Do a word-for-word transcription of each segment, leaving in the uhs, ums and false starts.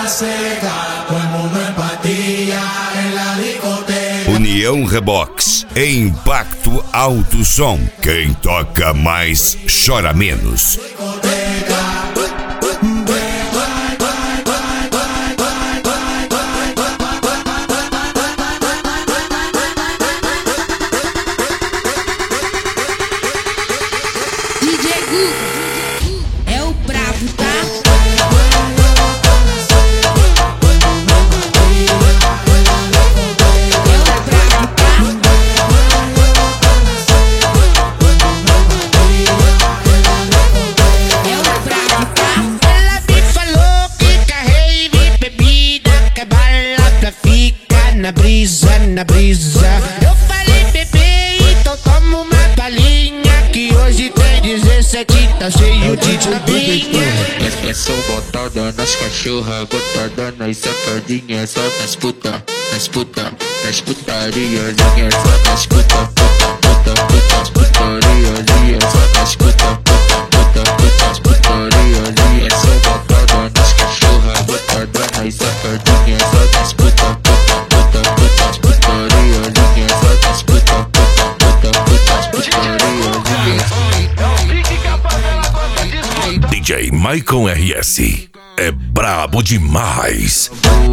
União Rebox, Impacto Alto Som. Quem toca mais, chora menos. Na brisa, na brisa. Eu falei, bebê, então toma uma palhinha, que hoje tem dezessete, tá cheio de tapinha. É só botada nas cachorras, botada nas safadinhas, só nas puta, nas puta, nas putarias, só nas puta, puta, puta, puta, putarias, só nas puta, puta, puta, puta, putarias. É só botada nas cachorras, botada nas safadinhas, só nas puta. D J Maicon R S é brabo demais.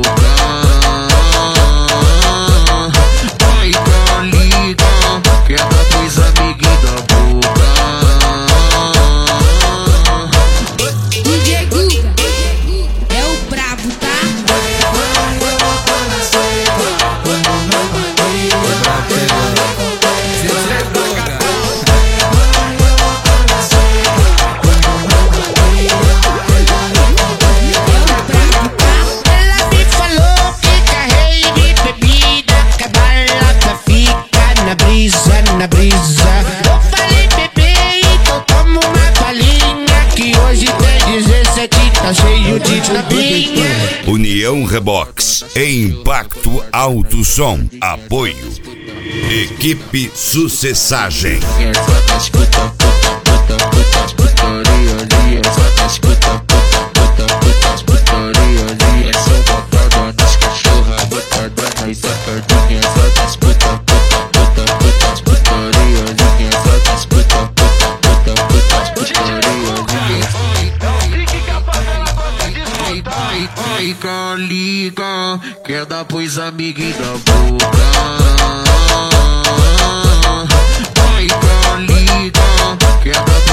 Maicon liga, quer dar dois amiguinhos da boca. D J Guga é o brabo, tá? Na brisa, eu falei, bebê, então toma uma palhinha, que hoje tem dezessete, tá cheio de tapinha. União Rebox, Impacto Alto Som. Apoio Equipe Sucessagem. Maicon liga, quer dar pros amiguinhos da boca. Maicon liga, quer dar